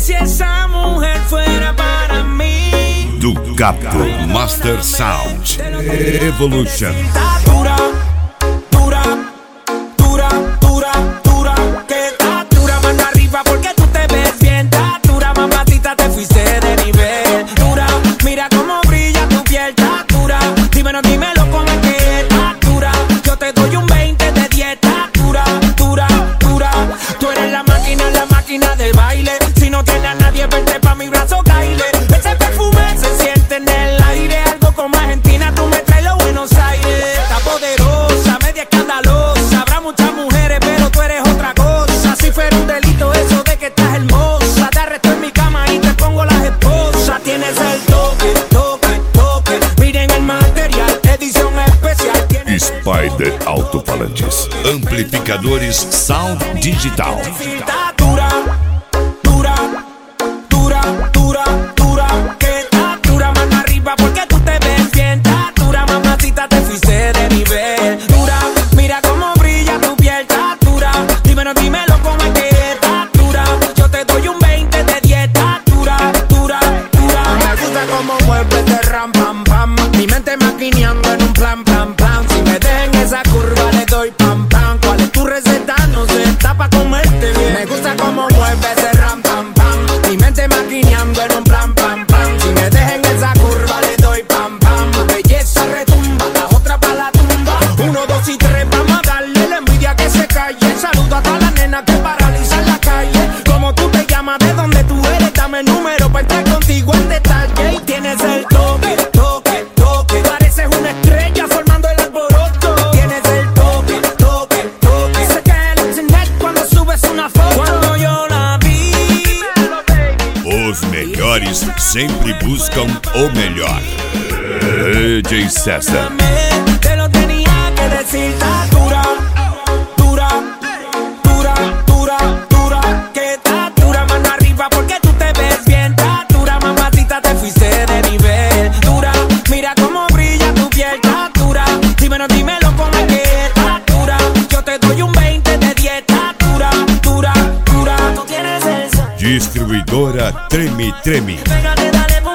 si esa mujer fuera para mí. Ducato Master Sound Evolution. Dura, dura, dura, dura, dura. Que está dura, mano arriba porque tú te ves bien. Está dura, mamacita, te fuiste de nivel. Dura, mira cómo brilla tu piel. Está dura, dímelo cómo es que está dura. Yo te doy un 20 de 10. Está dura, dura, dura. Tú eres la máquina del baile. Si no tienes a nadie, vente pa' mi brazo, caile. Ese perfume se siente en el aire. Algo como Argentina, tú me traes los Buenos Aires. Está poderosa, media escandalosa. Habrá muchas mujeres, pero tú eres otra cosa. Si fuera un delito eso de que estás hermosa, te arresto en mi cama y te pongo las esposas. Tienes el toque, toque, toque. Miren el material, edición especial. Spider Altofalantes, amplificadores Sound Digital. Está dura, dura, dura, dura, dura. Que está dura, mano arriba porque tú te ves bien. Está dura, mamacita, te fuiste de nivel. Dura, mira cómo brilla tu piel. Está dura, dímelo cómo es que está dura. Yo te doy un 20 de 10. Está dura, dura, dura. Me gusta cómo mueves de ram, pam, pam. Mi mente maquineando en un plan, plan, plan. Si me dejen esa curva le doy pam, pam. ¿Cuál es tu receta? No sé, está pa' comerte bien. Me gusta cómo mueve ese ram, pam, pam. Mi mente maquineando en un plan, pam, pam. Si me dejen esa curva le doy pam, pam. Belleza retumba, la otra pa' la tumba. 1, 2 y 3, vamos a darle la envidia que se calle. Saludo a todas las nenas que paralizan la calle. Como tú te llamas, de dónde tú eres, dame el número pa' estar contigo en detalle. Y tienes el toque, toque, toque. Pareces una estrella formando el alboroto. Tienes el toque, toque, toque. Sé que el internet cuando subes una foto. Cuando yo la vi, Os melhores sempre buscam o melhor. DJ César. te lo tenía que decir. Está dura, dura, dura, dura, dura. Que está dura, mano arriba porque tú te ves bien. Está dura, mamacita, te fuiste de nivel. Dura, mira cómo brilla tu piel. Está dura, dímelo cómo es que está dura. Yo te doy un 20 de 10. Está dura, dura, dura. Tú tienes eso. Distribuidora Treme Treme. Pégate, dale.